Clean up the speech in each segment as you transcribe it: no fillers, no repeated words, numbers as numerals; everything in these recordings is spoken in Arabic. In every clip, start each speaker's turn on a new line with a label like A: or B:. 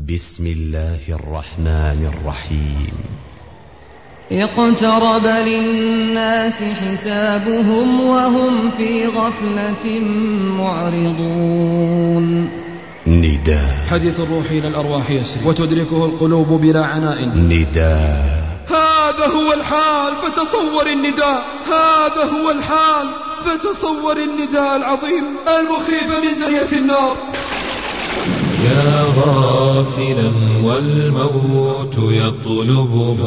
A: بسم الله الرحمن الرحيم.
B: اقترب للناس حسابهم وهم في غفلة معرضون.
A: نداء.
C: حديث الروح إلى الأرواح يسري وتدركه القلوب بلا عناء.
A: نداء.
C: هذا هو الحال فتصور النداء، هذا هو الحال فتصور النداء العظيم المخيف من زرية النار.
D: يا غافلا والموت يطلبه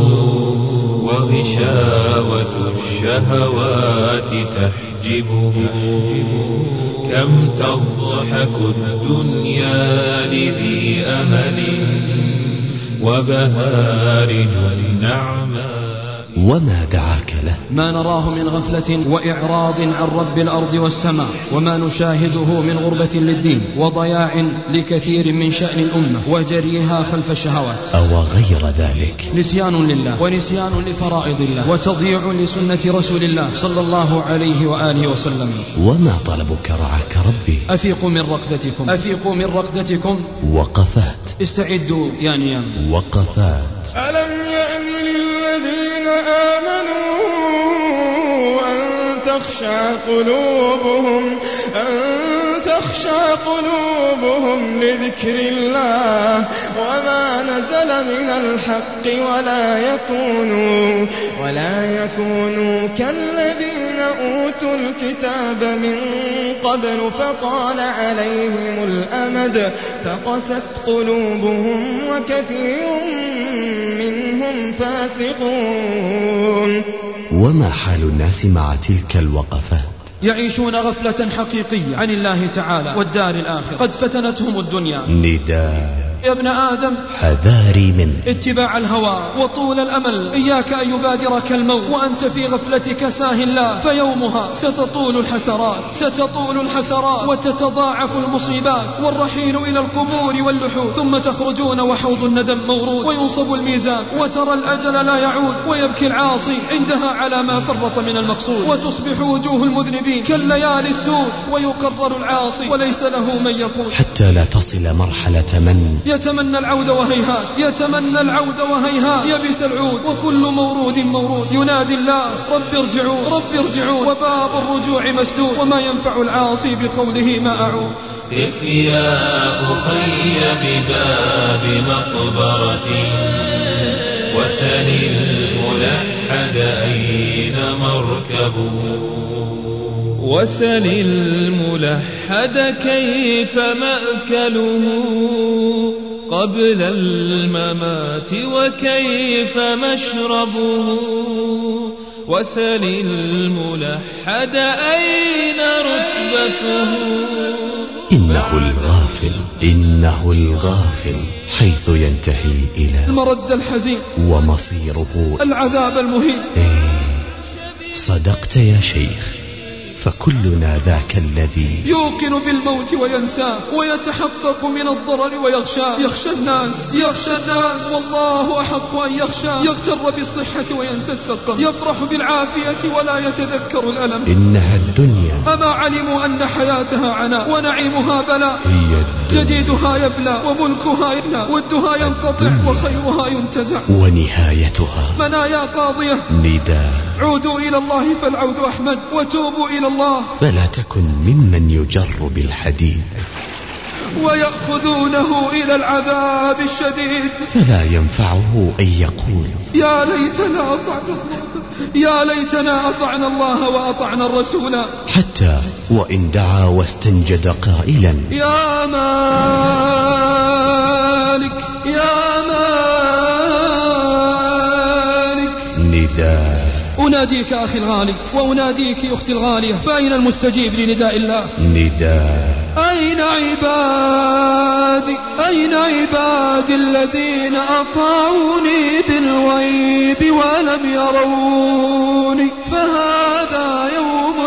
D: وغشاوة الشهوات تحجبه، كم تضحك الدنيا لذي أمل وبهارج النعماء.
A: وما دعاك له؟
C: ما نراه من غفلة وإعراض عن رب الأرض والسماء، وما نشاهده من غربة للدين وضياع لكثير من شأن الأمة وجريها خلف الشهوات،
A: أو غير ذلك.
C: نسيان لله ونسيان لفرائض الله وتضييع لسنة رسول الله صلى الله عليه وآله وسلم.
A: وما طلبك رعاك ربي؟
C: أفيقوا من رقدتكم، أفيقوا من رقدتكم.
A: وقفات.
C: استعدوا يا نيام.
A: وقفات.
E: ألم يأن للذين آمنوا أن تخشع قلوبهم لذكر الله وما نزل من الحق ولا يكونوا كالذين أوتوا الكتاب من قبل فطال عليهم الأمد فقست قلوبهم وكثير منهم فاسقون.
A: وما حال الناس مع تلك الوقفات؟
C: يعيشون غفلة حقيقية عن الله تعالى والدار الآخرة، قد فتنتهم الدنيا.
A: نداء.
C: يا ابن آدم
A: حذاري من
C: اتباع الهوى وطول الأمل، إياك أن يبادرك الموت وأنت في غفلتك ساه الله، فيومها ستطول الحسرات وتتضاعف المصيبات والرحيل إلى القبور واللحود، ثم تخرجون وحوض الندم مورود وينصب الميزان وترى الأجل لا يعود ويبكي العاصي عندها على ما فرط من المقصود، وتصبح وجوه المذنبين كالليالي السود ويقرر العاصي وليس له من يقول،
A: حتى لا تصل مرحلة من
C: يتمنى العود وهيهات يبس العود، وكل مورود ينادي الله رب ارجعون وباب الرجوع مسدود، وما ينفع العاصي بقوله ما أعود.
D: قف يا أخي بباب مقبرة وسل الملحد أين مركبه، وسل الملحد كيف مأكله قبل الممات وكيف مشربه، وسل الملحد أين رتبته.
A: إنه الغافل حيث ينتهي إلى
C: المرد الحزين
A: ومصيره
C: العذاب المهين.
A: صدقت يا شيخ، فكلنا ذاك الذي
C: يوقن بالموت وينساه ويتحقق من الضرر ويخشاه. يخشى الناس والله أحق أن يخشى، يغتر بالصحة وينسى السقم، يفرح بالعافية ولا يتذكر الألم.
A: إنها الدنيا،
C: أما علموا أن حياتها عناء ونعيمها بلاء،
A: هي
C: جديدها يبلى وملكها يبلى، ودها ينقطع وخيرها ينتزع،
A: ونهايتها
C: منايا قاضية.
A: نداء.
C: عودوا إلى الله فالعود أحمد وتوبوا إلى الله،
A: فلا تكن ممن يجر بالحديد
C: ويأخذونه إلى العذاب الشديد،
A: فلا ينفعه أن يقول
C: يا ليتنا أطعنا الله وأطعنا الرسول،
A: حتى وإن دعا واستنجد قائلا
C: يا مالك
A: نداء.
C: أناديك أخي الغالي وأناديك أختي الغالية، فأين المستجيب لنداء الله؟
A: نداء.
C: أين عبادي الذين أطاعوني بالغيب ولم يروني، فهذا يوم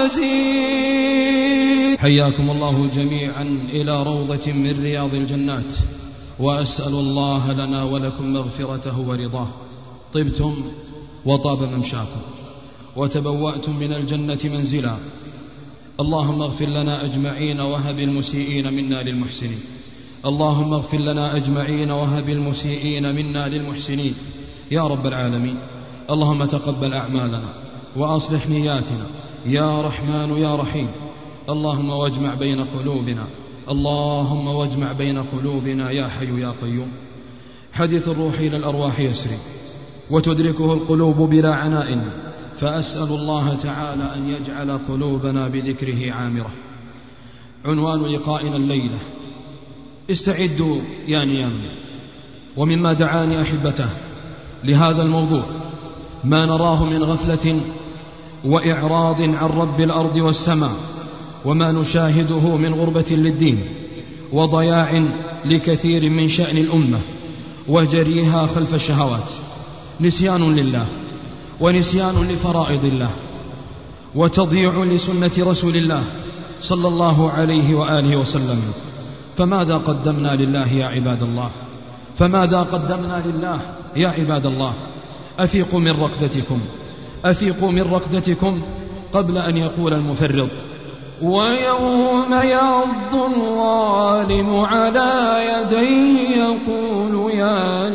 C: المزيد. حياكم الله جميعا إلى روضة من رياض الجنات، وأسأل الله لنا ولكم مغفرته ورضاه. طبتم وطاب ممشاكم وتبوأتم من الجنة منزلا. اللهم اغفر لنا أجمعين وهب المسيئين منا للمحسنين. اللهم اغفر لنا أجمعين وهب المسيئين منا للمحسنين يا رب العالمين. اللهم تقبل أعمالنا وأصلح نياتنا يا رحمن يا رحيم. اللهم واجمع بين قلوبنا، اللهم واجمع بين قلوبنا يا حي يا قيوم. حديث الروح إلى الأرواح يسري وتدركه القلوب بلا عناء، فأسأل الله تعالى أن يجعل قلوبنا بذكره عامرة. عنوان لقائنا الليلة: استعدوا يا نيام. ومما دعاني أحبته لهذا الموضوع ما نراه من غفلة وإعراض عن رب الأرض والسماء، وما نشاهده من غربة للدين وضياع لكثير من شأن الأمة وجريها خلف الشهوات، نسيان لله ونسيان لفرائض الله، وتضييع لسنة رسول الله صلى الله عليه وآله وسلم. فماذا قدمنا لله يا عباد الله؟ فماذا قدمنا لله يا عباد الله؟ أفيقوا من رقدتكم، أفيقوا من رقدتكم قبل أن يقول المفرط:
E: ويوم يعض الظالم على يديه يقول يا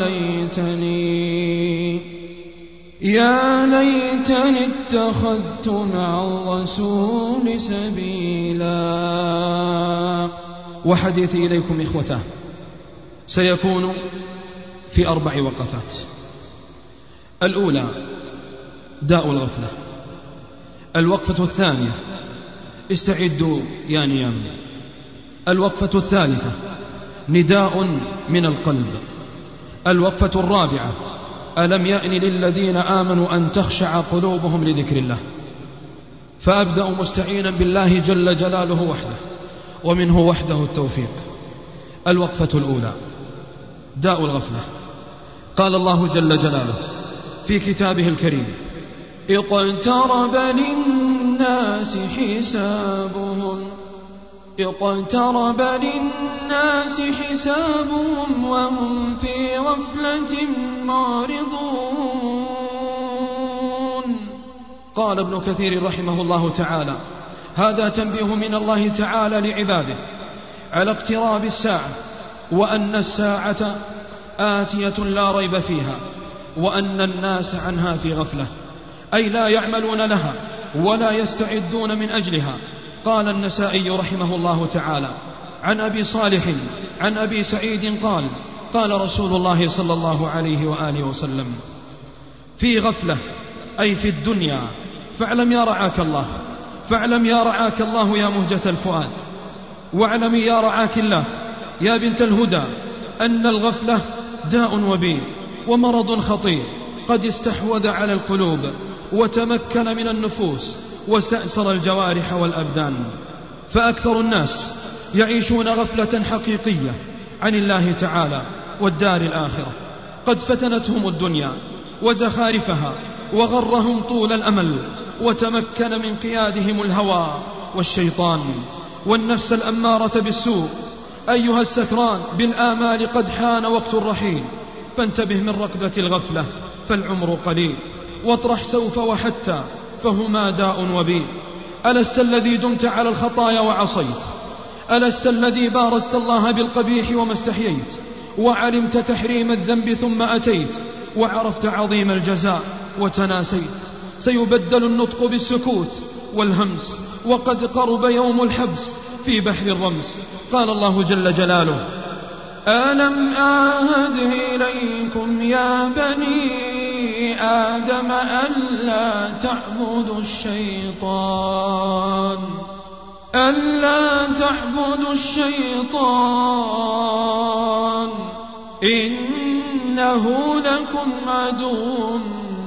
E: ليتني اتخذت مع الرسول سبيلا.
C: وحديثي إليكم إخوته سيكون في 4 وقفات. الأولى داء الغفلة. الوقفة الثانية: استعدوا يا نيام. الوقفة الثالثة: نداء من القلب. الوقفة الرابعة: ألم يأن للذين آمنوا أن تخشع قلوبهم لذكر الله. فأبدأ مستعينا بالله جل جلاله وحده، ومنه وحده التوفيق. الوقفة الأولى داء الغفلة. قال الله جل جلاله في كتابه الكريم:
E: اقترب للناس حسابهم وهم في غفلة معرضون.
C: قال ابن كثير رحمه الله تعالى: هذا تنبيه من الله تعالى لعباده على اقتراب الساعة، وأن الساعة آتية لا ريب فيها، وأن الناس عنها في غفلة، أي لا يعملون لها ولا يستعدون من أجلها. قال النسائي رحمه الله تعالى عن أبي صالح عن أبي سعيد قال: قال رسول الله صلى الله عليه وآله وسلم: في غفلة، أي في الدنيا، فاعلم يا رعاك الله، فاعلم يا رعاك الله يا مهجة الفؤاد، واعلمي يا رعاك الله يا بنت الهدى أن الغفلة داء وبيل ومرض خطير قد استحوذ على القلوب وتمكن من النفوس واستأثر الجوارح والأبدان. فأكثر الناس يعيشون غفلة حقيقية عن الله تعالى والدار الآخرة. قد فتنتهم الدنيا وزخارفها وغرهم طول الأمل، وتمكن من قيادهم الهوى والشيطان والنفس الأمارة بالسوء. أيها السكران بالآمال قد حان وقت الرحيل، فانتبه من ركبة الغفلة فالعمر قليل، واطرح سوف وحتى فهما داء وبيل. ألست الذي دمت على الخطايا وعصيت؟ ألست الذي بارزت الله بالقبيح وما استحييت؟ وعلمت تحريم الذنب ثم أتيت، وعرفت عظيم الجزاء وتناسيت. سيبدل النطق بالسكوت والهمس، وقد قرب يوم الحبس في بحر الرمس. قال الله جل جلاله:
E: ألم أعهد إليكم يا بني آدم ألا تعبدوا الشيطان إنه لكم عدو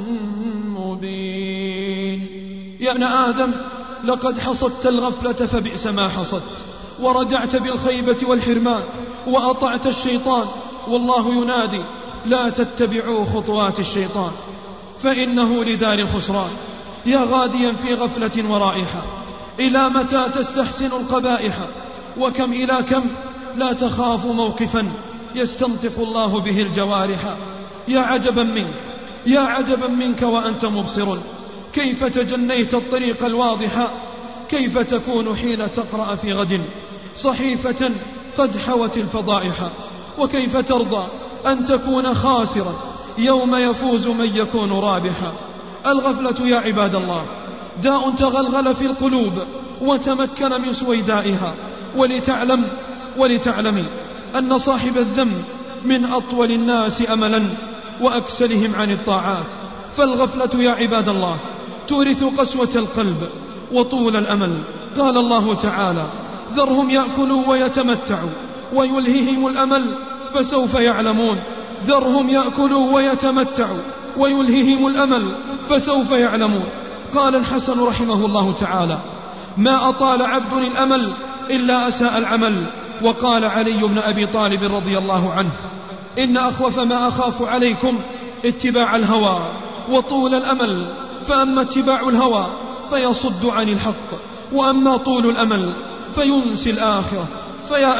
E: مبين.
C: يا ابن آدم لقد حصدت الغفلة فبئس ما حصدت، ورجعت بالخيبة والحرمان وأطعت الشيطان. والله ينادي: لا تتبعوا خطوات الشيطان فإنه لدار الخسران. يا غاديا في غفلة ورائحة، إلى متى تستحسن القبائح؟ وكم إلى كم لا تخاف موقفا يستنطق الله به الجوارح. يا عجبا منك وأنت مبصر، كيف تجنيت الطريق الواضح؟ كيف تكون حين تقرأ في غد صحيفة قد حوت الفضائح. وكيف ترضى أن تكون خاسرا يوم يفوز من يكون رابحا؟ الغفلة يا عباد الله داء تغلغل في القلوب وتمكن من سويدائها. ولتعلمي أن صاحب الذنب من أطول الناس أملا وأكسلهم عن الطاعات. فالغفلة يا عباد الله تورث قسوة القلب وطول الأمل. قال الله تعالى: ذرهم يأكلوا ويتمتعوا ويلههم الأمل فسوف يعلمون. ذرهم يأكلوا ويتمتعوا ويلههم الأمل فسوف يعلمون. قال الحسن رحمه الله تعالى: ما أطال عبد الأمل إلا أساء العمل. وقال علي بن أبي طالب رضي الله عنه: إن أخوف ما أخاف عليكم اتباع الهوى وطول الأمل، فأما اتباع الهوى فيصد عن الحق، وأما طول الأمل فينسي الآخرة. فيا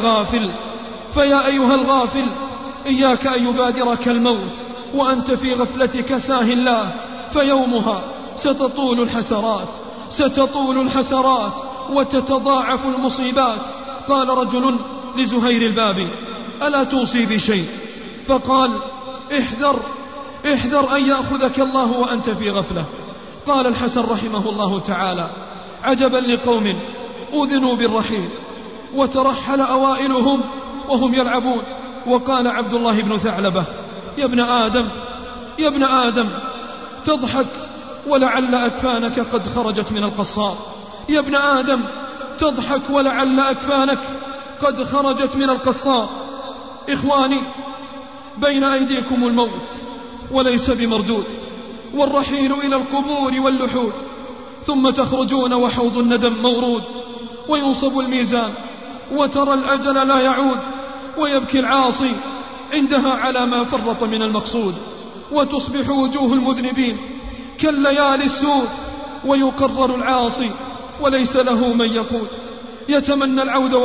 C: أيها الغافل إياك أن يبادرك الموت وأنت في غفلتك ساه الله، فيومها ستطول الحسرات وتتضاعف المصيبات. قال رجل لزهير البابي: ألا توصي بشيء؟ فقال: احذر أن يأخذك الله وأنت في غفلة. قال الحسن رحمه الله تعالى: عجبا لقوم أذنوا بالرحيل وترحل أوائلهم وهم يلعبون. وقال عبد الله بن ثعلبة: يا ابن آدم تضحك ولعل أكفانك قد خرجت من القصار. يا ابن آدم تضحك ولعل أكفانك قد خرجت من القصار. إخواني، بين أيديكم الموت وليس بمردود، والرحيل إلى القبور واللحود، ثم تخرجون وحوض الندم مورود، وينصب الميزان وترى الأجل لا يعود، ويبكي العاصي عندها على ما فرط من المقصود، وتصبح وجوه المذنبين كالليالي السود، ويقرر العاصي وليس له من يقود. يتمنى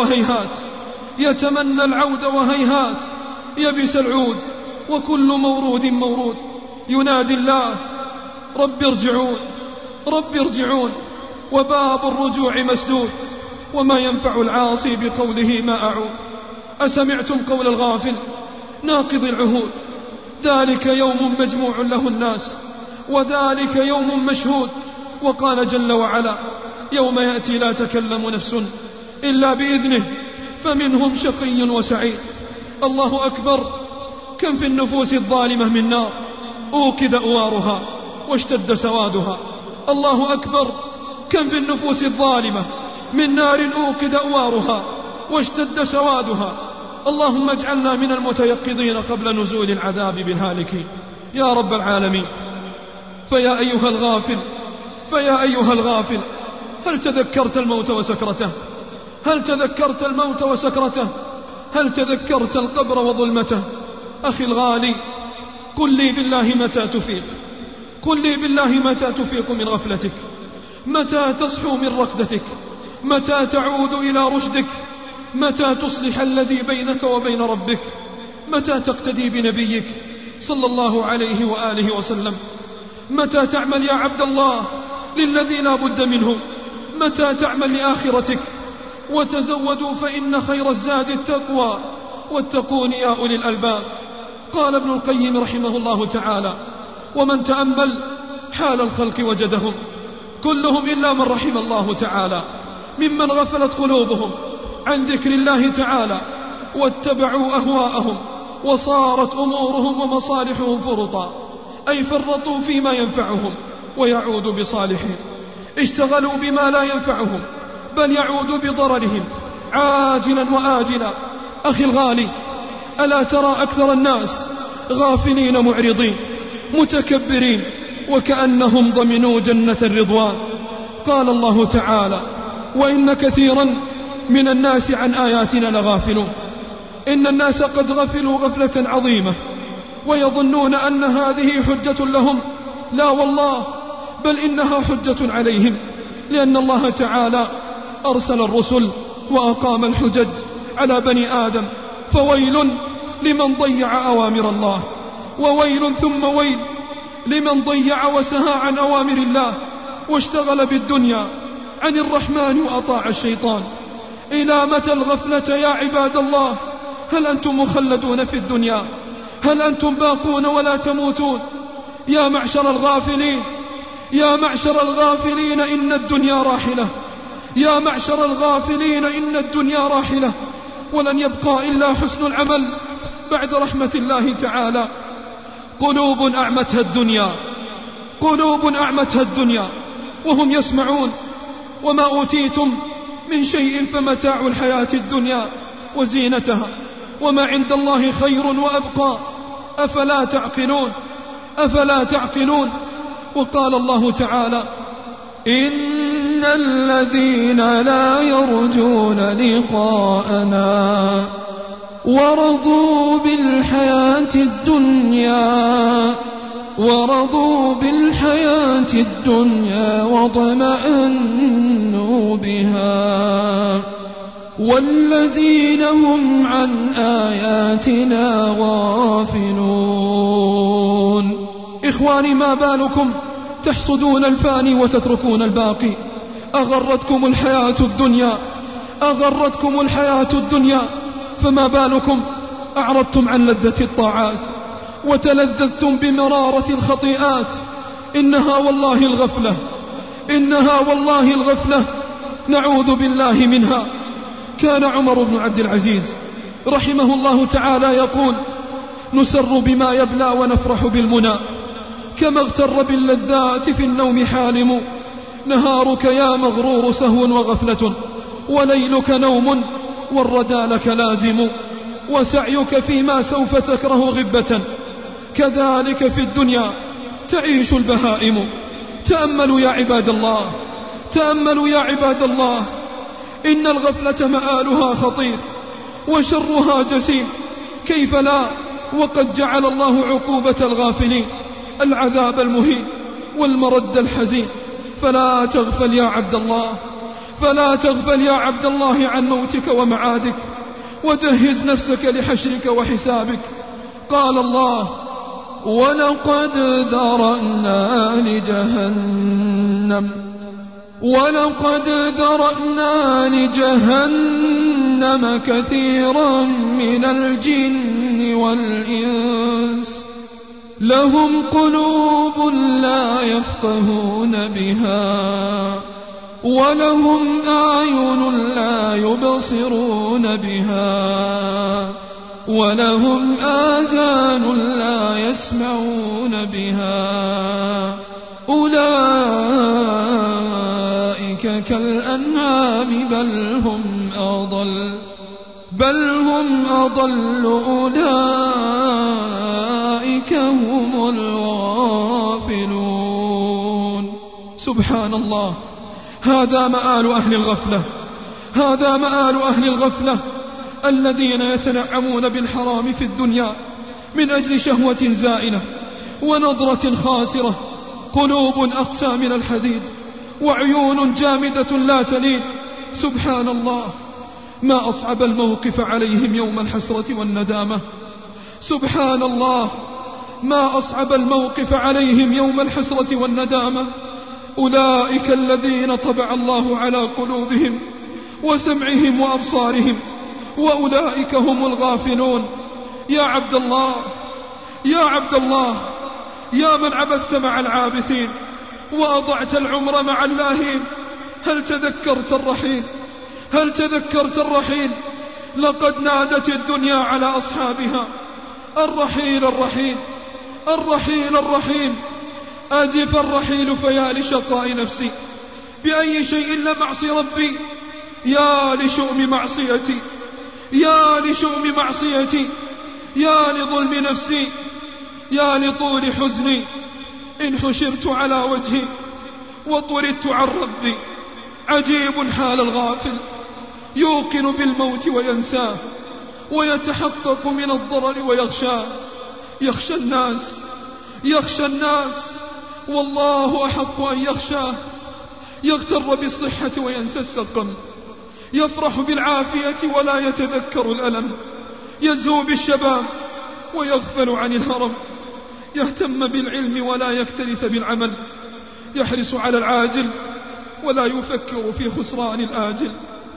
C: العود وهيهات يبس العود، وكل مورود ينادي الله: رب ارجعون، وباب الرجوع مسدود، وما ينفع العاصي بقوله ما أعود. أسمعتم قول الغافل ناقض العهود: ذلك يوم مجموع له الناس، وذلك يوم مشهود. وقال جل وعلا: يوم يأتي لا تكلم نفس إلا بإذنه فمنهم شقي وسعيد. الله أكبر، كم في النفوس الظالمة من نار أوقد أوارها واشتد سوادها. الله أكبر، كم في النفوس الظالمة من نار أوقد أوارها واشتد سوادها. اللهم اجعلنا من المتيقظين قبل نزول العذاب بالهالكين يا رب العالمين. فيا أيها الغافل هل تذكرت الموت وسكرته؟ هل تذكرت القبر وظلمته؟ أخي الغالي، قل لي بالله متى تفيق من غفلتك؟ متى تصحو من رقدتك؟ متى تعود إلى رشدك؟ متى تصلح الذي بينك وبين ربك؟ متى تقتدي بنبيك صلى الله عليه وآله وسلم؟ متى تعمل يا عبد الله للذي لا بد منه؟ متى تعمل لآخرتك؟ وتزودوا فإن خير الزاد التقوى، واتقون يا أولي الألباب. قال ابن القيم رحمه الله تعالى: ومن تأمل حال الخلق وجدهم كلهم إلا من رحم الله تعالى ممن غفلت قلوبهم عن ذكر الله تعالى واتبعوا أهواءهم، وصارت أمورهم ومصالحهم فرطا، أي فرطوا فيما ينفعهم ويعود بصالحهم، اشتغلوا بما لا ينفعهم بل يعود بضررهم عاجلا وآجلا. أخي الغالي، ألا ترى أكثر الناس غافلين معرضين متكبرين وكأنهم ضمنوا جنة الرضوان؟ قال الله تعالى: وإن كثيرا من الناس عن آياتنا لغافلون. إن الناس قد غفلوا غفلة عظيمة ويظنون أن هذه حجة لهم. لا والله، بل إنها حجة عليهم، لأن الله تعالى أرسل الرسل وأقام الحجج على بني آدم. فويل لمن ضيع أوامر الله، وويل ثم ويل لمن ضيع وسهى عن أوامر الله واشتغل بالدنيا عن الرحمن وأطاع الشيطان. إلى متى الغفلة يا عباد الله؟ هل أنتم مخلدون في الدنيا؟ هل أنتم باقون ولا تموتون؟ يا معشر الغافلين، يا معشر الغافلين، إن الدنيا راحلة. يا معشر الغافلين، إن الدنيا راحلة، ولن يبقى إلا حسن العمل بعد رحمة الله تعالى. قلوب أعمتها الدنيا، قلوب أعمتها الدنيا وهم يسمعون: وما أوتيتم من شيء فمتاع الحياة الدنيا وزينتها وما عند الله خير وأبقى، أفلا تعقلون؟ أفلا تعقلون؟ وقال الله تعالى:
E: إن الذين لا يرجون لقاءنا ورضوا بالحياة الدنيا واطمأنوا بها والذين هم عن آياتنا غافلون.
C: إخواني، ما بالكم تحصدون الفاني وتتركون الباقي؟ أغرتكم الحياة الدنيا، أغرتكم الحياة الدنيا، فما بالكم أعرضتم عن لذة الطاعات وتلذذتم بمرارة الخطيئات؟ إنها والله الغفلة، إنها والله الغفلة، نعوذ بالله منها. كان عمر بن عبد العزيز رحمه الله تعالى يقول: نسر بما يبلى ونفرح بالمنى، كما اغتر باللذات في النوم حالم. نهارك يا مغرور سهو وغفلة، وليلك نوم والردى لك لازم، وسعيك فيما سوف تكره غبة، كذلك في الدنيا تعيش البهائم. تأملوا يا عباد الله، تأملوا يا عباد الله، إن الغفلة مآلها خطير وشرها جسيم. كيف لا وقد جعل الله عقوبة الغافلين العذاب المهين والمرد الحزين. فلا تغفل يا عبد الله، فلا تغفل يا عبد الله عن موتك ومعادك، وجهز نفسك لحشرك وحسابك. قال الله:
E: ولقد ذرأنا لجهنم كثيرا من الجن والإنس، لهم قلوب لا يفقهون بها، ولهم أعين لا يبصرون بها، ولهم آذان لا يسمعون بها، أولئك كالأنعام بل هم أضل، أولئك هم الغافلون.
C: سبحان الله، هذا مآل أهل الغفلة، هذا مآل أهل الغفلة الذين يتنعمون بالحرام في الدنيا من أجل شهوة زائلة ونظرة خاسرة، قلوب أقسى من الحديد وعيون جامدة لا تلين. سبحان الله، ما أصعب الموقف عليهم يوم الحسرة والندامة. سبحان الله، ما أصعب الموقف عليهم يوم الحسرة والندامة. أولئك الذين طبع الله على قلوبهم وسمعهم وأبصارهم، وأولئك هم الغافلون. يا عبد الله، يا عبد الله، يا من عبثت مع العابثين وأضعت العمر مع اللاهين، هل تذكرت الرحيل؟ هل تذكرت الرحيل؟ لقد نادت الدنيا على أصحابها: الرحيل الرحيل الرحيل الرحيل. أزف الرحيل فيا لشقاء نفسي، بأي شيء لمعصي ربي، يا لشؤم معصيتي، يا لشؤم معصيتي، يا لظلم نفسي، يا لطول حزني. إن حشرت على وجهي وطردت عن ربي. عجيب حال الغافل، يوقن بالموت وينساه، ويتحقق من الضرر ويخشاه. يخشى الناس، يخشى الناس، والله أحق أن يخشاه. يغتر بالصحة وينسى السقم، يفرح بالعافية ولا يتذكر الألم، يزهو بالشباب ويغفل عن الهرم، يهتم بالعلم ولا يكترث بالعمل، يحرص على العاجل ولا يفكر في خسران الآجل.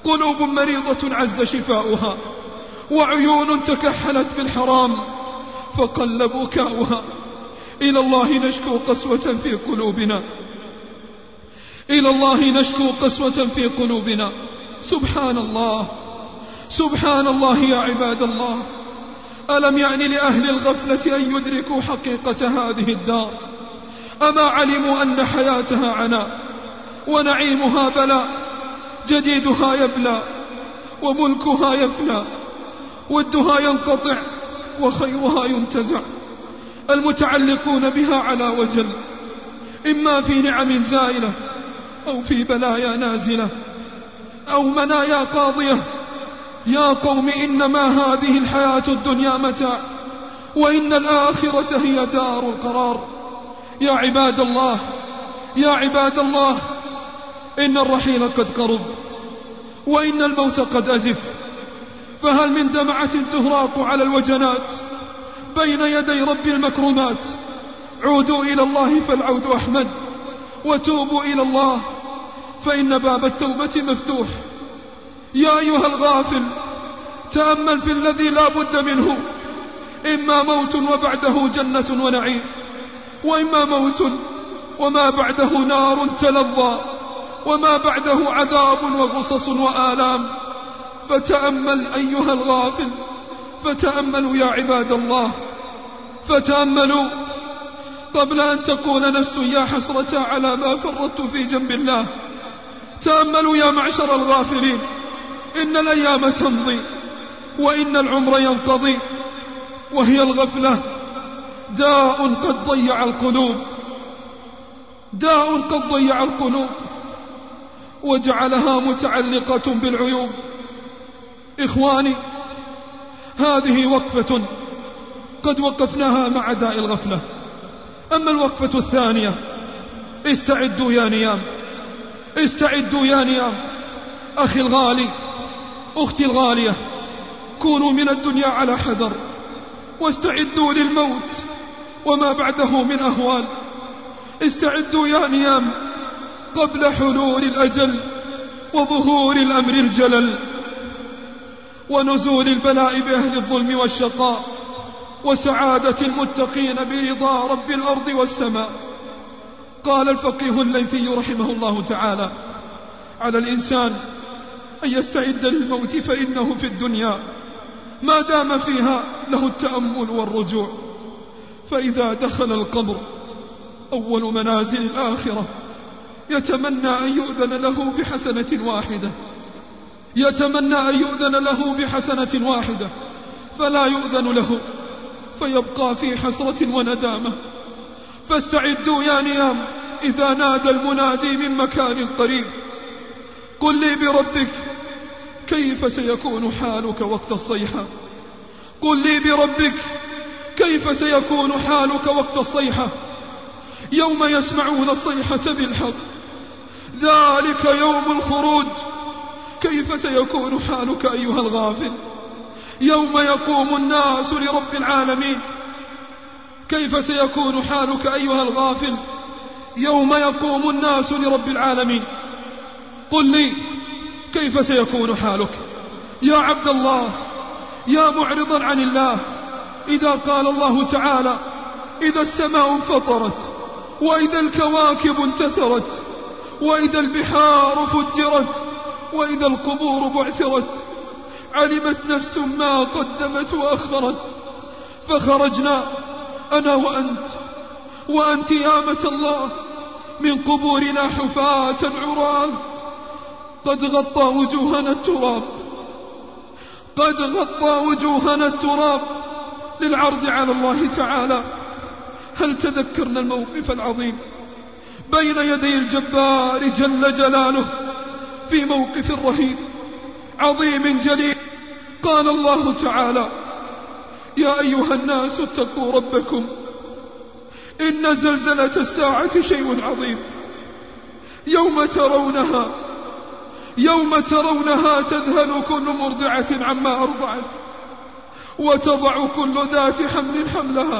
C: قلوب مريضة عز شفاؤها، وعيون تكحلت بالحرام فقل بكاؤها. إلى الله نشكو قسوة في قلوبنا، إلى الله نشكو قسوة في قلوبنا. سبحان الله، سبحان الله يا عباد الله. ألم يعن لأهل الغفلة أن يدركوا حقيقة هذه الدار؟ أما علموا أن حياتها عناء ونعيمها بلاء، جديدها يبلى وملكها يفنى، ودها ينقطع وخيرها ينتزع. المتعلقون بها على وجل، إما في نعم زائلة أو في بلايا نازلة أو منايا قاضية. يا قوم إنما هذه الحياة الدنيا متاع، وإن الآخرة هي دار القرار. يا عباد الله، يا عباد الله، إن الرحيل قد قرب وإن الموت قد أزف، فهل من دمعة تهراق على الوجنات بين يدي رب المكرمات؟ عودوا إلى الله فالعود أحمد، وتوبوا إلى الله فإن باب التوبة مفتوح. يا أيها الغافل، تأمل في الذي لا بد منه، إما موت وبعده جنة ونعيم، وإما موت وما بعده نار تلظى، وما بعده عذاب وغصص وآلام. فتأمل أيها الغافل، فتأملوا يا عباد الله، فتأملوا قبل أن تقول نفس يا حسرة على ما فرطت في جنب الله. تأملوا يا معشر الغافلين، إن الأيام تمضي وإن العمر ينقضي، وهي الغفلة داء قد ضيع القلوب، داء قد ضيع القلوب وجعلها متعلقة بالعيوب. إخواني، هذه وقفة قد وقفناها مع داء الغفلة. أما الوقفة الثانية، استعدوا يا نيام، استعدوا يا نيام. أخي الغالي، أختي الغالية، كونوا من الدنيا على حذر، واستعدوا للموت وما بعده من أهوال. استعدوا يا نيام قبل حلول الأجل وظهور الأمر الجلل ونزول البلاء بأهل الظلم والشقاء، وسعادة المتقين برضا رب الأرض والسماء. قال الفقيه الليثي رحمه الله تعالى: على الإنسان أن يستعد للموت، فإنه في الدنيا ما دام فيها له التأمل والرجوع، فإذا دخل القبر أول منازل الآخرة يتمنى أن يؤذن له بحسنة واحدة، يتمنى أن يؤذن له بحسنة واحدة، فلا يؤذن له، فيبقى في حسرة وندامة. فاستعدوا يا نيام إذا نادى المنادي من مكان قريب: قل لي بربك كيف سيكون حالك وقت الصيحة، قل لي بربك كيف سيكون حالك وقت الصيحة، يوم يسمعون الصيحة بالحق، ذلك يوم الخروج. كيف سيكون حالك أيها الغافل يوم يقوم الناس لرب العالمين؟ كيف سيكون حالك أيها الغافل يوم يقوم الناس لرب العالمين؟ قل لي كيف سيكون حالك يا عبد الله، يا معرضا عن الله. إذا قال الله تعالى: إذا السماء انفطرت، وإذا الكواكب انتثرت، وإذا البحار فجرت، وإذا القبور بعثرت، علمت نفس ما قدمت وأخرت. فخرجنا أنا وأنت يا أمة الله من قبورنا حفاة عراة، قد غطى وجوهنا التراب، قد غطى وجوهنا التراب للعرض على الله تعالى. هل تذكرنا الموقف العظيم بين يدي الجبار جل جلاله في موقف رهيب عظيم جليل؟ قال الله تعالى: يا أيها الناس اتقوا ربكم، إن زلزلة الساعة شيء عظيم، يوم ترونها تذهل كل مرضعة عما أرضعت، وتضع كل ذات حمل حملها،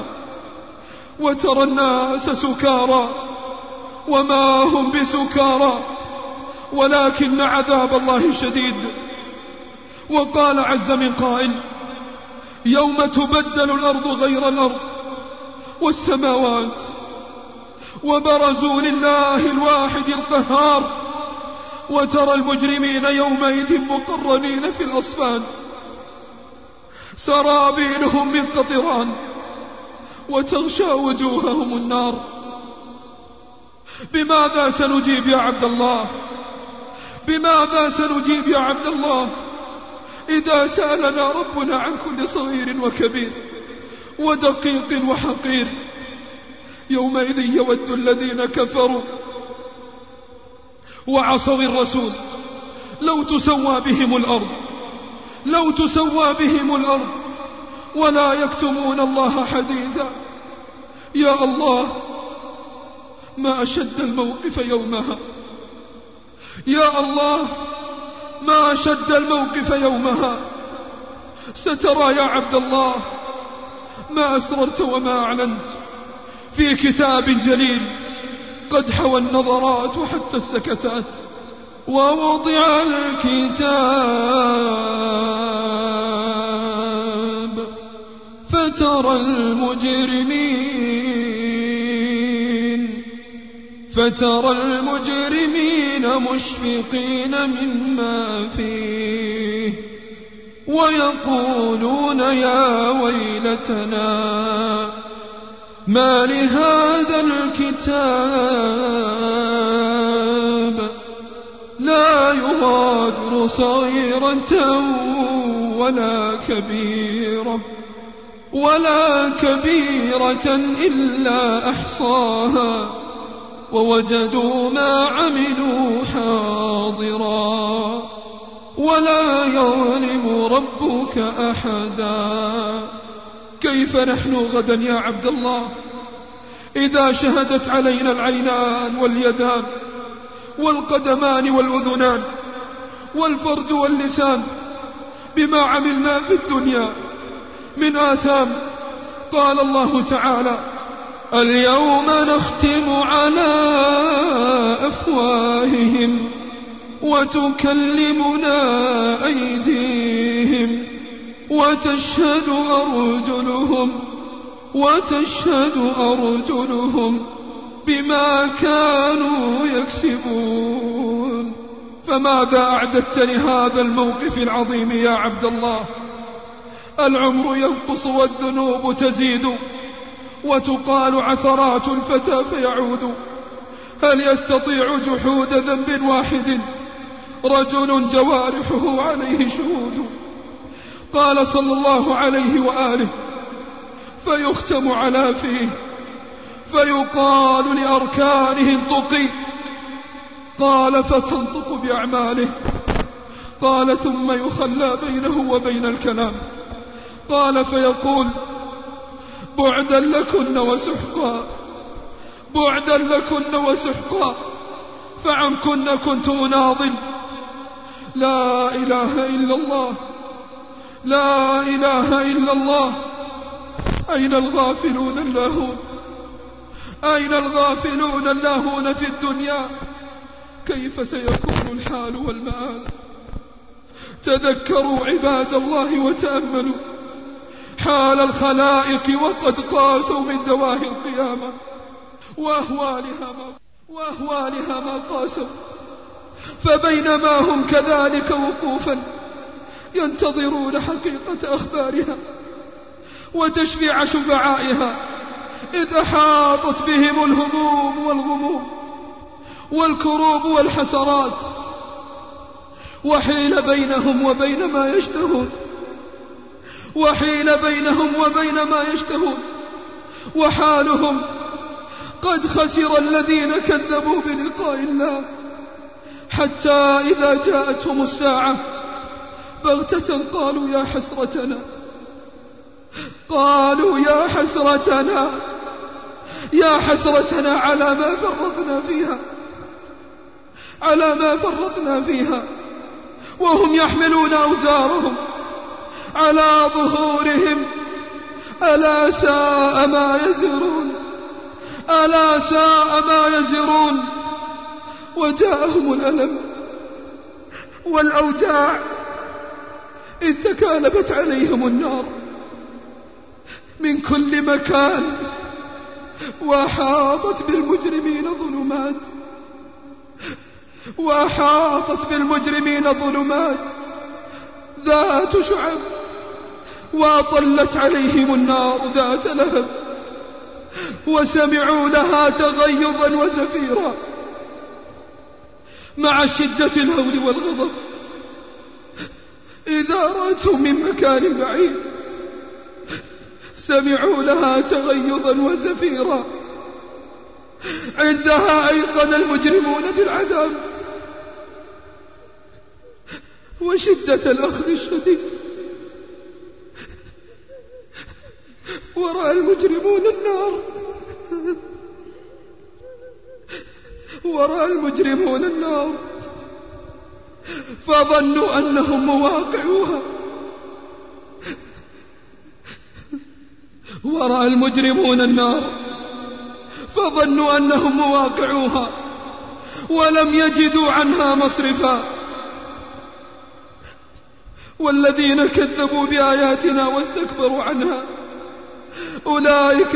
C: وترى الناس سكارى وما هم بسكارى، ولكن عذاب الله شديد. وقال عز من قائل: يوم تبدل الأرض غير الأرض والسماوات وبرزوا لله الواحد القهار وترى المجرمين يومئذ مقرنين في الأصفاد سرابيلهم من قطران وتغشى وجوههم النار. بماذا سنجيب يا عبد الله؟ بماذا سنجيب يا عبد الله إذا سألنا ربنا عن كل صغير وكبير ودقيق وحقير؟ يومئذ يود الذين كفروا وعصوا الرسول لو تسوى بهم الأرض، لو تسوى بهم الأرض ولا يكتمون الله حديثا. يا الله ما أشد الموقف يومها، يا الله ما أشد الموقف يومها. سترى يا عبد الله ما أسررت وما أعلنت في كتاب جليل قد حوى النظرات وحتى السكتات. ووضع الكتاب فترى المجرمين مشفقين مما فيه ويقولون يا ويلتنا ما لهذا الكتاب لا يغادر صغيرة ولا كبيرة إلا أحصاها ووجدوا ما عملوا حاضرا ولا يظلم ربك أحدا. كيف نحن غدا يا عبد الله إذا شهدت علينا العينان واليدان والقدمان والأذنان والفرج واللسان بما عملنا في الدنيا من آثام؟ قال الله تعالى: اليوم نختم على أفواههم وتكلمنا أيديهم وتشهد أرجلهم بما كانوا يكسبون. فماذا أعددت لهذا الموقف العظيم يا عبد الله؟ العمر ينقص والذنوب تزيد وتقال عثرات الفتى فيعود. هل يستطيع جحود ذنب واحد رجل جوارحه عليه شهود؟ قال صلى الله عليه وآله: فيختم على فيه فيقال لأركانه انطقي. قال: فتنطق بأعماله. قال: ثم يخلى بينه وبين الكلام. قال: فيقول: بعدا لكن وسحقا، بعدا لكن وسحقا، فعنكن كنت أناضل. لا إله إلا الله، لا إله إلا الله. أين الغافلون اللاهون؟ أين الغافلون اللاهون في الدنيا؟ كيف سيكون الحال والمآل؟ تذكروا عباد الله وتأملوا حال الخلائق وقد قاسوا من دواهي القيامة وأهوالها ما قاسوا. فبينما هم كذلك وقوفا ينتظرون حقيقة أخبارها وتشفيع شفعائها، إذ أحاطت بهم الهموم والغموم والكروب والحسرات، وحيل بينهم وبين ما يشتهون، وحيل بينهم وبين ما يشتهون. وحالهم قد خسر الذين كذبوا بلقاء الله، حتى إذا جاءتهم الساعة بغتة قالوا يا حسرتنا، قالوا يا حسرتنا، يا حسرتنا على ما فرطنا فيها، على ما فرطنا فيها، وهم يحملون أوزارهم على ظهورهم. ألا ساء ما يزرون، ألا ساء ما يزرون. وجاءهم الألم
E: والأوجاع إذ تكالبت عليهم النار من كل مكان وأحاطت بالمجرمين ظلمات ذات شعب وأطلت عليهم النار ذات لهب وسمعوا لها تغيظا وزفيرا مع شدة الهول والغضب إذا رأتهم من مكان بعيد سمعوا لها تغيظا وزفيرا عندها أيقن المجرمون بالعذاب وشدة الأخذ الشديد ورأى المجرمون النار فظنوا أنهم مواقعوها ورأى المجرمون النار فظنوا أنهم مواقعوها ولم يجدوا عنها مصرفا والذين كذبوا بآياتنا واستكبروا عنها أولئك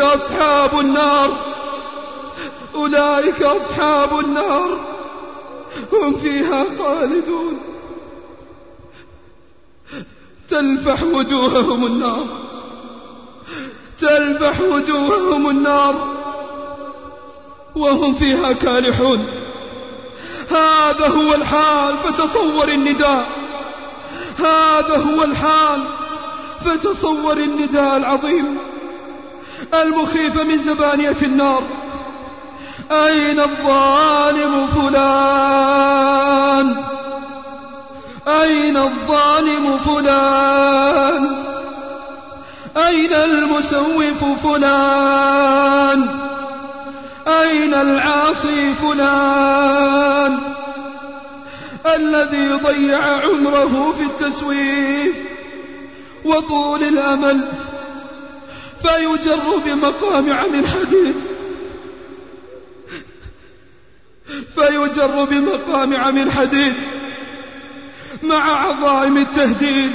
E: أصحاب النار هم فيها خالدون تلفح وجوههم النار وهم فيها كالحون. هذا هو الحال فتصور النداء العظيم المخيف من زبانية النار. أين الظالم فلان؟ أين الظالم فلان؟ أين المسوف فلان؟ أين العاصي فلان الذي ضيع عمره في التسويف وطول الأمل فيجر بمقامع من حديد مع عظائم التهديد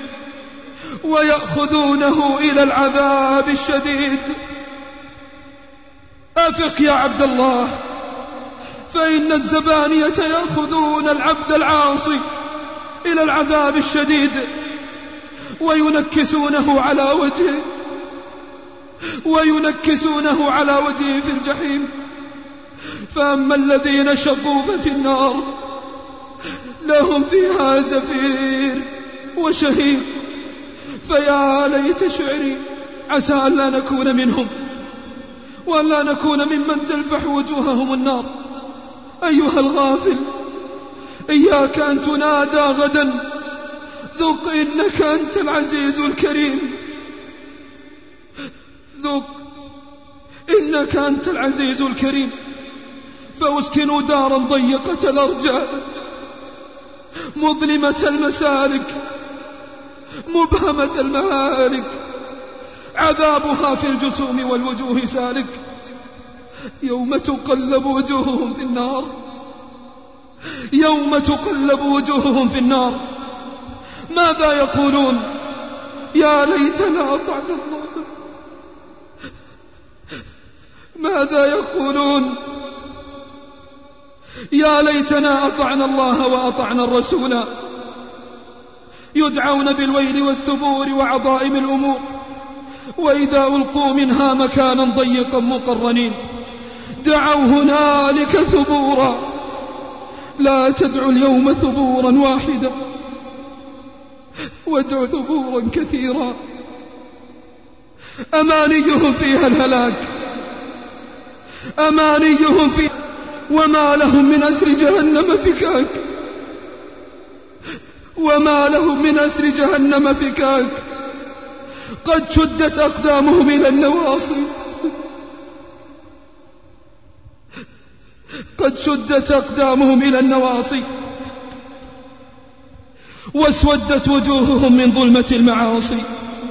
E: ويأخذونه إلى العذاب الشديد. أفق يا عبد الله، فإن الزبانية يأخذون العبد العاصي إلى العذاب الشديد وينكسونه على وجهه في الجحيم. فأما الذين شقوا ففي النار لهم فيها زفير وشهيق. فيا ليت شعري عسى أن لا نكون منهم وأن لا نكون ممن تلفح وجوههم النار. أيها الغافل، إياك أن تنادى غدا ذق إنك أنت العزيز الكريم، ذق إنك أنت العزيز الكريم. فأسكنوا دارا ضيقة الأرجاء مظلمة المسالك مبهمة المهالك عذابها في الجسوم والوجوه سالك. يوم تقلب وجوههم في النار ماذا يقولون؟ يا ليتنا أطعنا الله. ماذا يقولون؟ يا ليتنا أطعنا الله وأطعنا الرسول. يدعون بالويل والثبور وعظائم الأمور، وإذا ألقوا منها مكانا ضيقا مقرنين دعوا هنالك ثبورا. لا تدعوا اليوم ثبورا واحدا وادعوا ثبورا كثيرا. أمانيهم فيها الهلاك، أمانيهم فيها، وما لهم من أسر جهنم فكاك، وما لهم من أسر جهنم فكاك. قد شدت أقدامهم إلى النواصي، قد شدت أقدامهم إلى النواصي واسودت وجوههم من ظلمة المعاصي.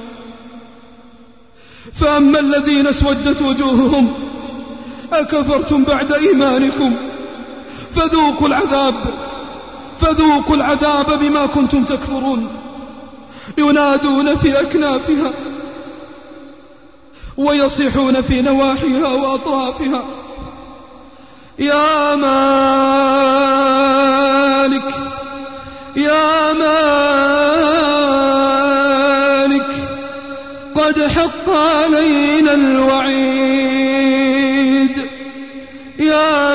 E: فأما الذين اسودت وجوههم أكفرتم بعد إيمانكم فذوقوا العذاب فذوقوا العذاب بما كنتم تكفرون. ينادون في أكنافها ويصيحون في نواحيها وأطرافها: يا مالك يا مالك قد حق علينا الوعيد. يا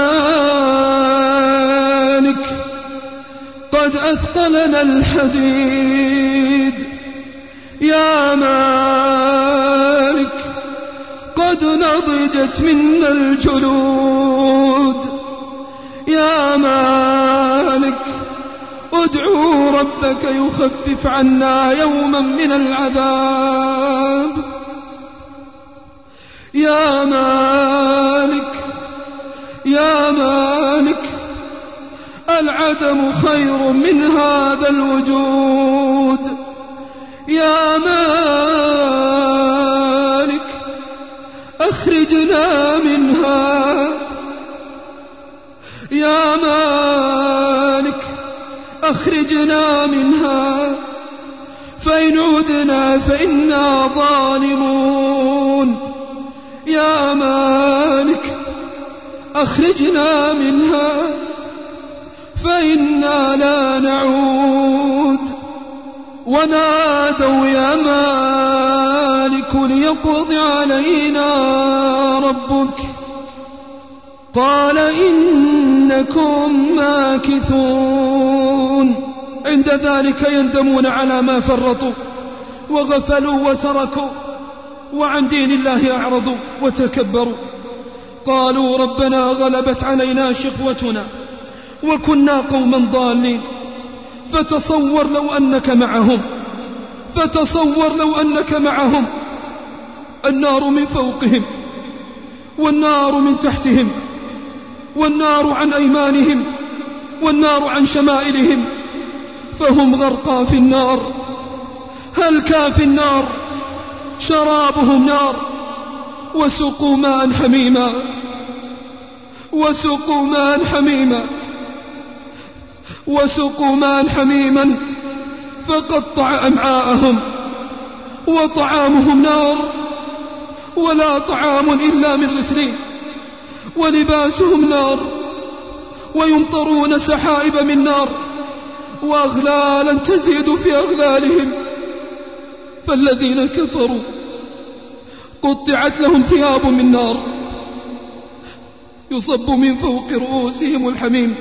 E: مالك قد أثقلنا الحديد. يا مالك قد نضجت منا الجلود. يا مالك ادعوا ربك يخفف عنا يوما من العذاب. يا مالك يا مالك العدم خير من هذا الوجود. يا مالك أخرجنا منها. يا مالك أخرجنا منها فإن عدنا فإنا ظالمون. يا مالك أخرجنا منها فإنا لا نعود. ونادوا يا مالك ليقض علينا ربك قال إنكم ماكثون. عند ذلك يندمون على ما فرطوا وغفلوا وتركوا وعن دين الله أعرضوا وتكبروا. قالوا ربنا غلبت علينا شقوتنا وكنا قوما ضالين. فتصور لو أنك معهم، فتصور لو أنك معهم، النار من فوقهم والنار من تحتهم والنار عن أيمانهم والنار عن شمائلهم، فهم غرقى في النار. هلكا في النار، شرابهم نار، وسقوا ماء حميما، وسقوا ماء حميما، وسقوا ماء حميما فقطع أمعاءهم. وطعامهم نار ولا طعام إلا من غسلين، ولباسهم نار ويمطرون سحائب من نار، وأغلالا تزيد في أغلالهم. فالذين كفروا قطعت لهم ثياب من نار يصب من فوق رؤوسهم الحميم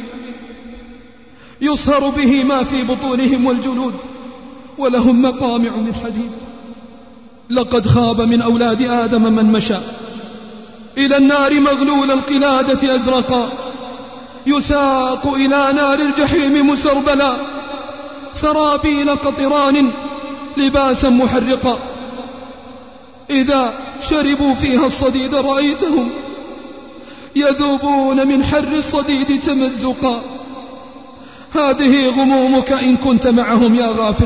E: يصهر به ما في بطونهم والجلود، ولهم مقامع من حديد. لقد خاب من أولاد آدم من مشى إلى النار مغلول القلادة أزرقا، يساق إلى نار الجحيم مسربلا، سرابيل قطران لباسا محرقا. إذا شربوا فيها الصديد رأيتهم يذوبون من حر الصديد تمزقا. هذه غمومك إن كنت معهم يا غافل،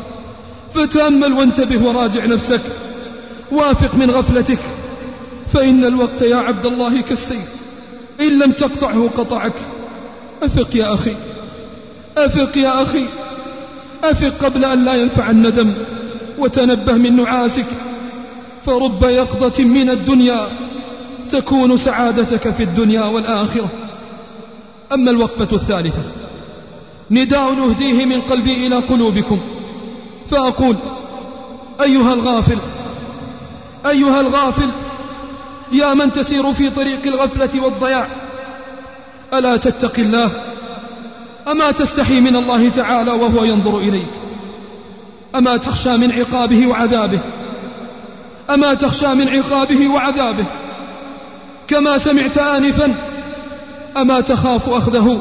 E: فتأمل وانتبه وراجع نفسك، وافق من غفلتك، فإن الوقت يا عبد الله كالسيف، إن لم تقطعه قطعك. أفق يا أخي، أفق يا أخي، أفق قبل أن لا ينفع الندم، وتنبه من نعاسك، فرب يقظة من الدنيا تكون سعادتك في الدنيا والآخرة. أما الوقفة الثالثة، نداء نهديه من قلبي إلى قلوبكم، فأقول: أيها الغافل، أيها الغافل، يا من تسير في طريق الغفلة والضياع، ألا تتق الله؟ أما تستحي من الله تعالى وهو ينظر إليك؟ أما تخشى من عقابه وعذابه؟ أما تخشى من عقابه وعذابه كما سمعت آنفا؟ أما تخاف أخذه؟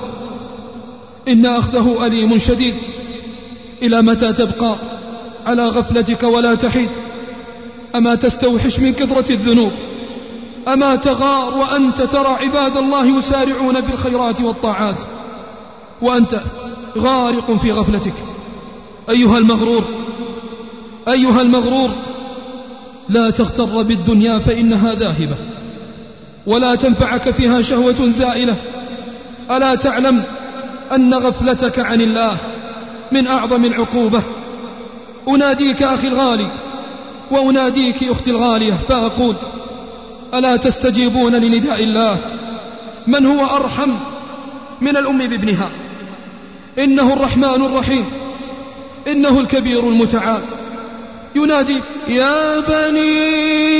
E: إن أخذه أليم شديد. إلى متى تبقى على غفلتك ولا تحيد؟ أما تستوحش من كثرة الذنوب؟ أما تغار وأنت ترى عباد الله يسارعون في الخيرات والطاعات وأنت غارق في غفلتك؟ أيها المغرور، أيها المغرور، لا تغتر بالدنيا فإنها ذاهبة ولا تنفعك فيها شهوة زائلة. ألا تعلم أن غفلتك عن الله من أعظم العقوبة. أناديك أخي الغالي وأناديك أختي الغالية فأقول: ألا تستجيبون لنداء الله من هو أرحم من الأم بابنها؟ إنه الرحمن الرحيم، إنه الكبير المتعال، ينادي: يا بني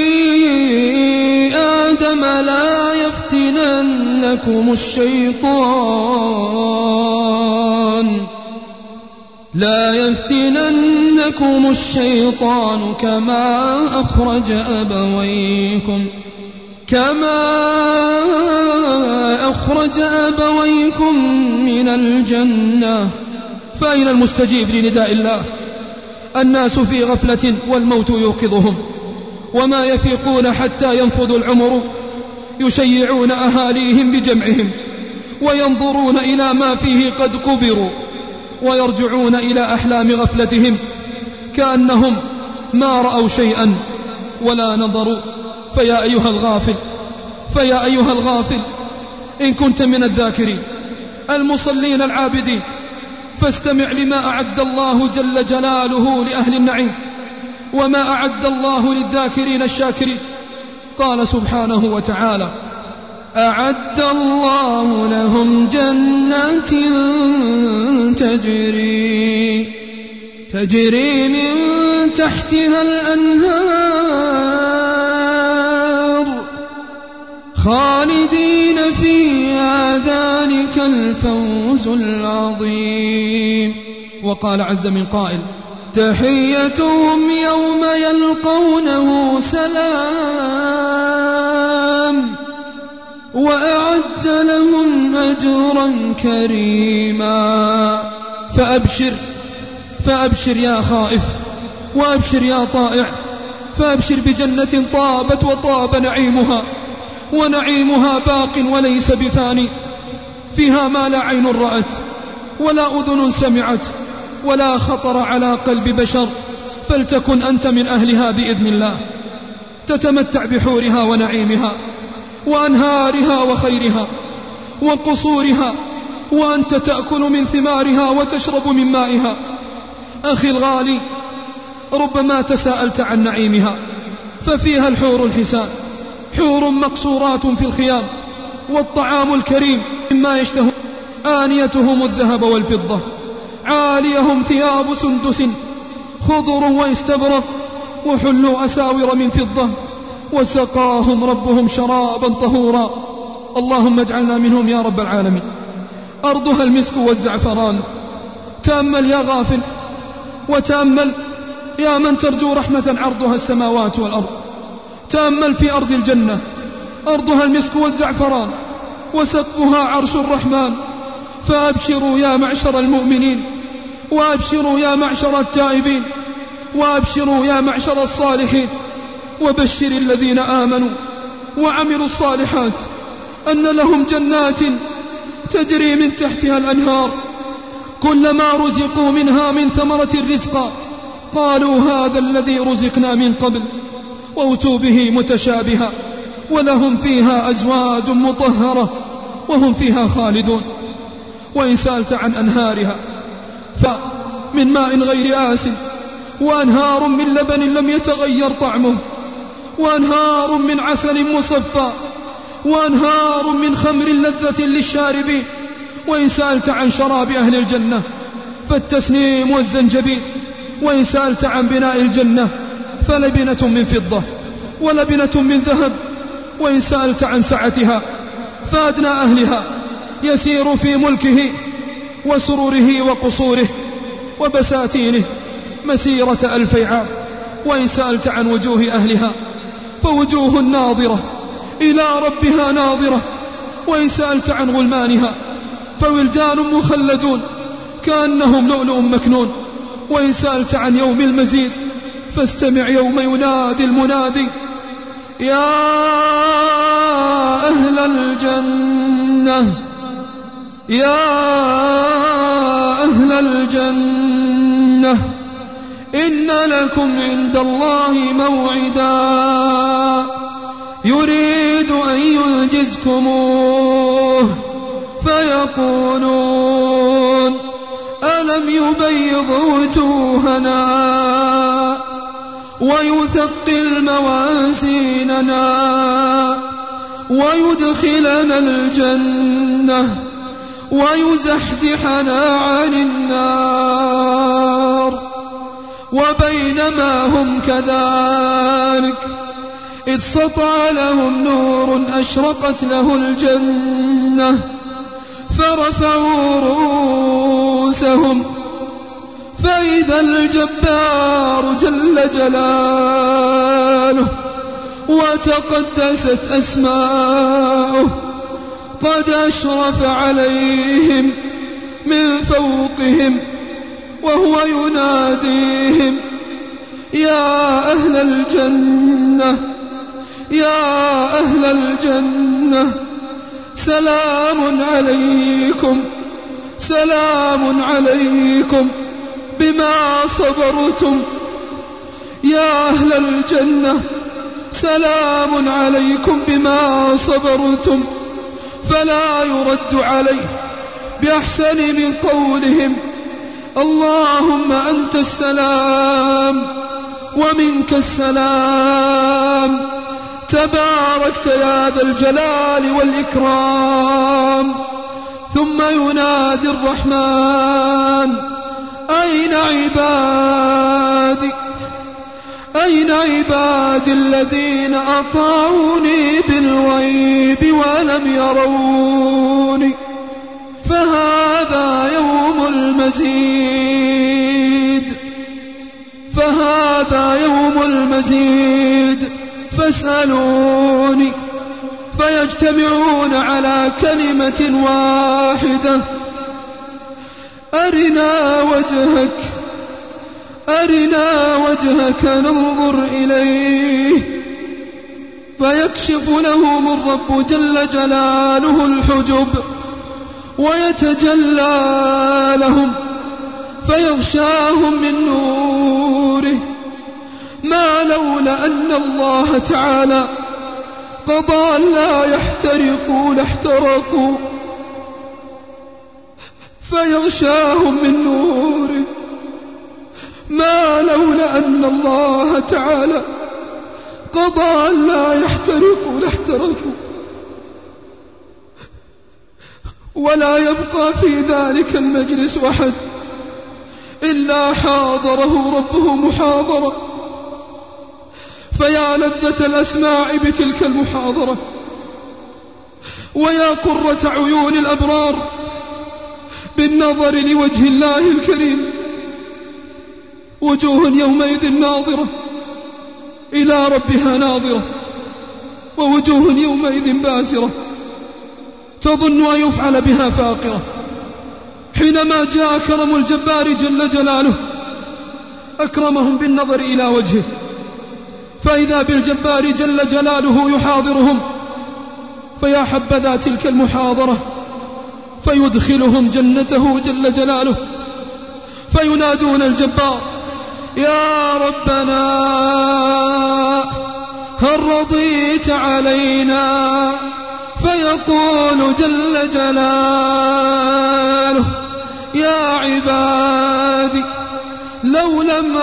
E: آدم لا يفتننكم الشيطان كما أخرج أبويكم من الجنة. فأين المستجيب لنداء الله؟ الناس في غفلة والموت يوقظهم، وما يفيقون حتى ينفذ العمر، يشيعون أهاليهم بجمعهم وينظرون إلى ما فيه قد قبروا، ويرجعون إلى أحلام غفلتهم كأنهم ما رأوا شيئا ولا نظروا. فيا أيها الغافل إن كنت من الذاكرين المصلين العابدين فاستمع لما أعد الله جل جلاله لأهل النعيم، وما أعد الله للذاكرين الشاكرين. قال سبحانه وتعالى: أعد الله لهم جنات تجري من تحتها الأنهار خالدين فيها، ذلك الفوز العظيم. وقال عز من قائل: تحيتهم يوم يلقونه سلام وأعد لهم أجرا كريما. فأبشر يا خائف، وأبشر يا طائع، فأبشر بجنة طابت وطاب نعيمها، ونعيمها باق وليس بفاني، فيها ما لا عين رأت ولا أذن سمعت ولا خطر على قلب بشر. فلتكن أنت من أهلها بإذن الله، تتمتع بحورها ونعيمها وأنهارها وخيرها وقصورها، وأنت تأكل من ثمارها وتشرب من مائها. أخي الغالي، ربما تساءلت عن نعيمها، ففيها الحور الحسان، حور مقصورات في الخيام، والطعام الكريم مما يشتهون، آنيتهم الذهب والفضة، عاليهم ثياب سندس خضر واستبرق، وحلوا أساور من فضة، وسقاهم ربهم شرابا طهورا. اللهم اجعلنا منهم يا رب العالمين. أرضها المسك والزعفران. تأمل يا غافل، وتأمل يا من ترجو رحمة عرضها السماوات والأرض. تأمل في أرض الجنة، أرضها المسك والزعفران، وسقفها عرش الرحمن. فأبشروا يا معشر المؤمنين، وأبشروا يا معشر التائبين، وأبشروا يا معشر الصالحين، وبشر الذين آمنوا وعملوا الصالحات أن لهم جنات تجري من تحتها الأنهار، كلما رزقوا منها من ثمرة رزقا قالوا هذا الذي رزقنا من قبل، وأتوا به متشابها، ولهم فيها أزواج مطهرة وهم فيها خالدون. وإن سألت عن أنهارها فمن ماء غير آسن، وأنهار من لبن لم يتغير طعمه، وأنهار من عسل مصفى، وأنهار من خمر لذة للشاربين. وإن سألت عن شراب أهل الجنة فالتسنيم والزنجبيل. وإن سألت عن بناء الجنة فلبنة من فضة ولبنة من ذهب. وإن سألت عن سعتها فأدنى أهلها يسير في ملكه وسروره وقصوره وبساتينه مسيرة 1000 عام. وإن سألت عن وجوه أهلها فوجوه ناظرة إلى ربها ناظرة. وإن سألت عن غلمانها فولدان مخلدون كأنهم لؤلؤ مكنون. وإن سألت عن يوم المزيد فاستمع يوم ينادي المنادي: يا أهل الجنة، يا أهل الجنة، إن لكم عند الله موعدا يريد أن ينجزكموه فيقولون يبيض وجوهنا ويثقل موازيننا ويدخلنا الجنة ويزحزحنا عن النار. وبينما هم كذلك إذ سطع لهم نور أشرقت له الجنة فرفعوا رؤوسهم فإذا الجبار جل جلاله وتقدست أسماؤه قد أشرف عليهم من فوقهم وهو يناديهم يا أهل الجنة يا أهل الجنة سلام عليكم سلام عليكم بما صبرتم يا أهل الجنة سلام عليكم بما صبرتم. فلا يرد عليه بأحسن من قولهم اللهم أنت السلام ومنك السلام تباركت يا ذا الجلال والإكرام. ثم ينادي الرحمن أين عبادي أين عبادي الذين أطاعوني بالغيب ولم يروني. فهذا يوم المزيد فهذا يوم المزيد فاسألوني. فيجتمعون على كلمة واحدة أرنا وجهك أرنا وجهك ننظر إليه. فيكشف لهم الرب جل جلاله الحجب ويتجلى لهم فيغشاهم من نوره ما لولا أن الله تعالى قضى أن لا يحترقوا لاحترقوا. فيغشاهم من نوره ما لولا أن الله تعالى قضى أن لا يحترقوا لاحترقوا. ولا يبقى في ذلك المجلس أحد إلا حاضره ربه محاضرة. فيا لذة الأسماع بتلك المحاضرة ويا قرة عيون الأبرار بالنظر لوجه الله الكريم. وجوه يومئذ ناظرة إلى ربها ناظرة ووجوه يومئذ باسرة تظن أن يفعل بها فاقرة. حينما جاء كرم الجبار جل جلاله أكرمهم بالنظر إلى وجهه فإذا بالجبار جل جلاله يحاضرهم. فيا حبذا تلك المحاضرة فيدخلهم جنته جل جلاله فينادون الجبار يا ربنا هل رضيت علينا. فيقول جل جلاله يا عبادي لو لم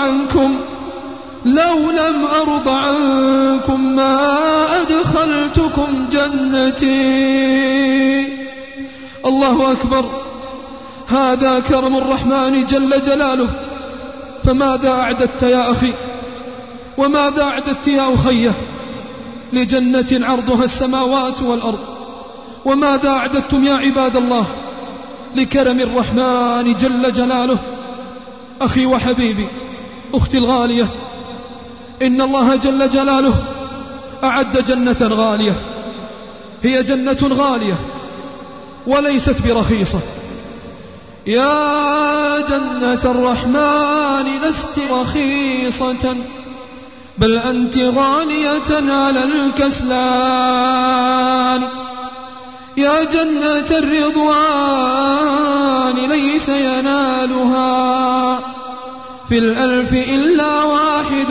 E: أرض عنكم ما أدخلتكم جنتي. الله أكبر. هذا كرم الرحمن جل جلاله. فماذا أعددت يا أخي وماذا أعددت يا أخيه لجنة عرضها السماوات والأرض؟ وماذا أعددتم يا عباد الله لكرم الرحمن جل جلاله؟ أخي وحبيبي أختي الغالية إن الله جل جلاله أعد جنة غالية. هي جنة غالية وليست برخيصة. يا جنة الرحمن لست رخيصة بل أنت غالية على الكسلان. يا جنة الرضوان ليس ينالها في الألف إلا واحد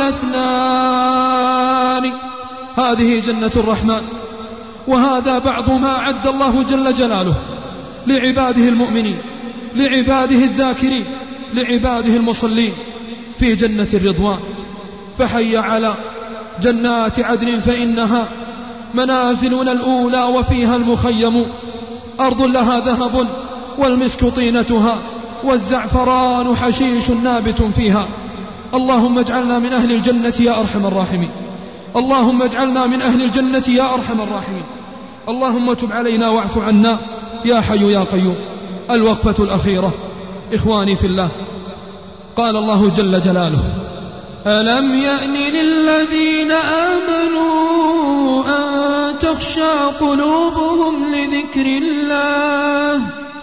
E: لاثنان. هذه جنة الرحمن. وهذا بعض ما عد الله جل جلاله لعباده المؤمنين
C: لعباده الذاكرين لعباده المصلين في جنة الرضوان. فحي على جنات عدن فإنها منازلنا الأولى وفيها المخيم، أرض لها ذهب والمسك طينتها والزعفران حشيش نابت فيها. اللهم اجعلنا من أهل الجنة يا أرحم الراحمين. اللهم اجعلنا من أهل الجنة يا أرحم الراحمين. اللهم تب علينا واعف عنا يا حي يا قيوم. الوقفة الأخيرة إخواني في الله، قال الله جل جلاله: ألم يأن للذين آمنوا أن تخشع قلوبهم لذكر الله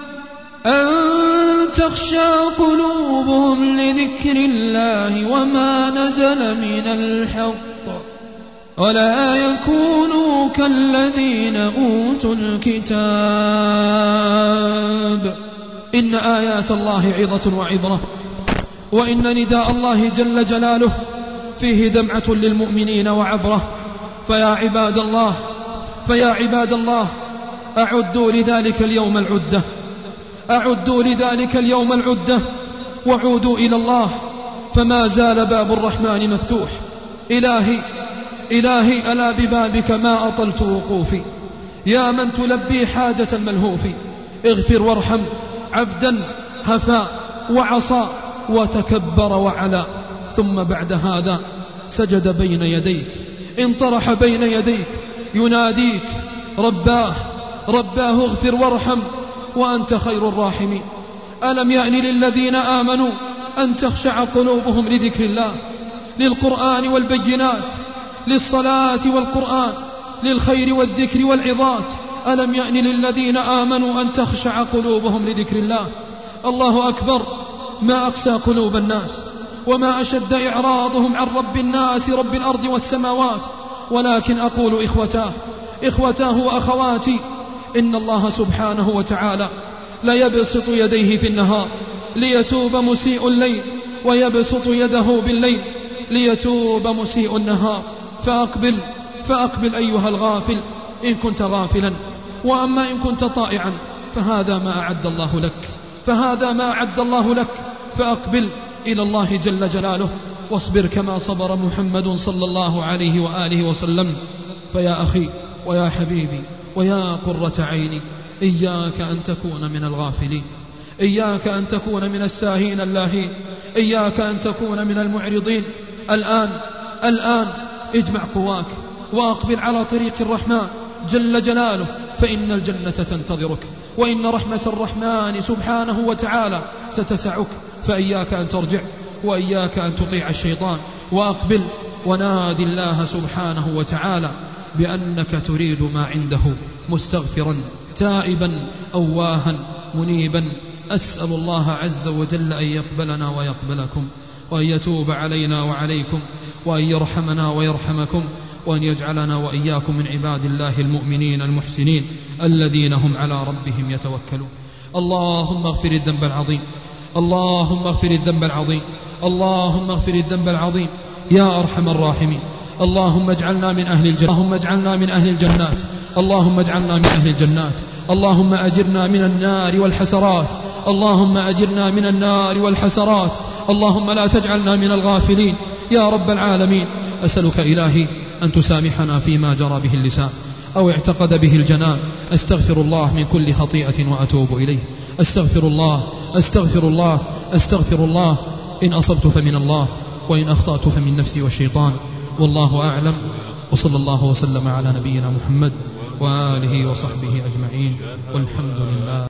C: وما نزل من الحق ولا يكونوا كالذين أوتوا الكتاب. إن آيات الله عظة وعبرة، وإن نداء الله جل جلاله فيه دمعة للمؤمنين وعبرة. فيا عباد الله أعدوا لذلك اليوم العدة وعودوا إلى الله، فما زال باب الرحمن مفتوح. إلهي ألا ببابك ما أطلت وقوفي، يا من تلبي حاجة الملهوف. اغفر وارحم عبدا هفا وعصى وتكبر وعلا، ثم بعد هذا سجد بين يديك، انطرح بين يديك يناديك رباه اغفر وارحم وأنت خير الراحمين. ألم يأن للذين آمنوا أن تخشع قلوبهم لذكر الله، للقرآن والبينات، للصلاة والقرآن، للخير والذكر والعظات. ألم يأن للذين آمنوا أن تخشع قلوبهم لذكر الله. الله أكبر، ما أقسى قلوب الناس وما أشد إعراضهم عن رب الناس رب الأرض والسماوات. ولكن أقول إخوتاه وأخواتي، إن الله سبحانه وتعالى لا يبسط يديه في النهار ليتوب مسيء الليل، ويبسط يده بالليل ليتوب مسيء النهار. فأقبل أيها الغافل إن كنت غافلا، وأما إن كنت طائعا فهذا ما أعد الله لك. فأقبل إلى الله جل جلاله، واصبر كما صبر محمد صلى الله عليه وآله وسلم. فيا أخي ويا حبيبي ويا قرة عيني، إياك أن تكون من الغافلين، إياك أن تكون من الساهين اللاهين، إياك أن تكون من المعرضين. الآن اجمع قواك وأقبل على طريق الرحمن جل جلاله، فإن الجنة تنتظرك، وإن رحمة الرحمن سبحانه وتعالى ستسعك. فإياك أن ترجع، وإياك أن تطيع الشيطان، وأقبل ونادي الله سبحانه وتعالى بأنك تريد ما عنده، مستغفرا تائبا أواها منيبا. أسأل الله عز وجل أن يقبلنا ويقبلكم، وأن يتوب علينا وعليكم، وأن يرحمنا ويرحمكم، وأن يجعلنا وإياكم من عباد الله المؤمنين المحسنين الذين هم على ربهم يتوكلون. اللهم اغفر الذنب العظيم، اللهم اغفر الذنب العظيم، اللهم اغفر الذنب العظيم يا أرحم الراحمين. اللهم اجعلنا من أهل الجنة، اللهم اجعلنا من أهل الجنات، اللهم اجعلنا من أهل الجنات. اللهم أجرنا من النار والحسرات، اللهم أجرنا من النار والحسرات. اللهم لا تجعلنا من الغافلين يا رب العالمين. أسألك إلهي أن تسامحنا فيما جرى به اللسان أو اعتقد به الجنان. أستغفر الله من كل خطيئة وأتوب إليه. أستغفر الله. إن أصبت فمن الله، وإن أخطأت فمن نفسي والشيطان، والله أعلم. وصلى الله وسلم على نبينا محمد وآله وصحبه أجمعين، والحمد لله.